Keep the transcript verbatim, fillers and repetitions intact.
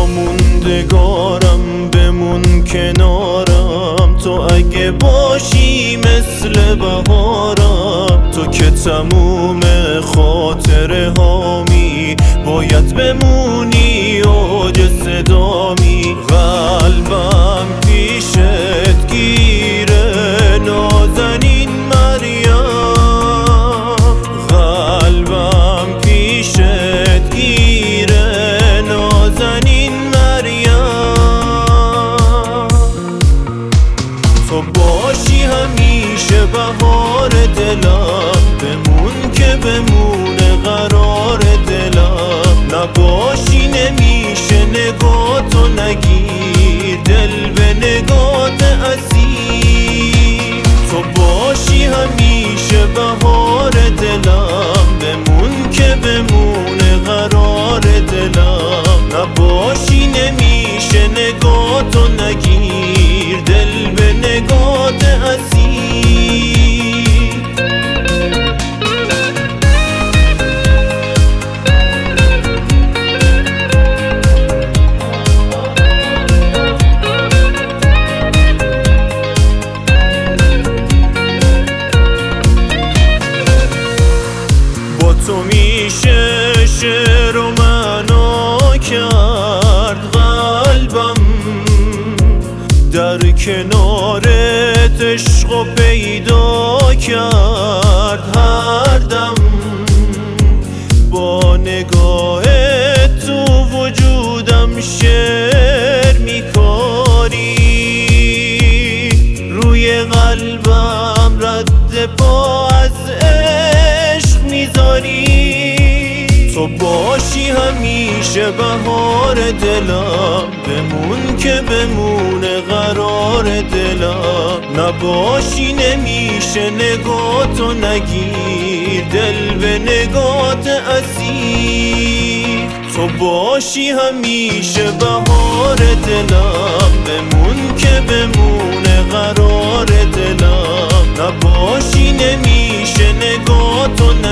تا موندگارم بمون کنارم، تو اگه باشی مثل بهارم، تو که تموم خاطره هامی، باید بمونی اوج صدامی. قلبم پیشت گیره نازنین مریم، قلبم پیشت گیره نازنین مریم. تو باشی همیشه بهار دلم، بمون که بمونه قرار دلم. نباشی نمیشه نگاه تو نگیر دل به نگات اسیر. تو باشی همیشه بهار دلم، بمون که بمونه قرار دلم. نباشی نمیشه نگاه تو نگیر دل به نگات اسیر. تو میشه شعر و معنا کرد قلبم، در کنارت عشق و پیدا کرد هر دم. با نگاه تو وجودم شعر میکاری، روی قلبم رد پا از عشق میذاری. تو باشی همیشه بهار دلم، بمون که بمونه قرار دلم. نباشی نمیشه نگاه تو نگیر دل به نگات اسیر. تو باشی همیشه بهار دلم، بمون که بمونه قرار دلم. نباشی نمیشه نگاه تو نگیر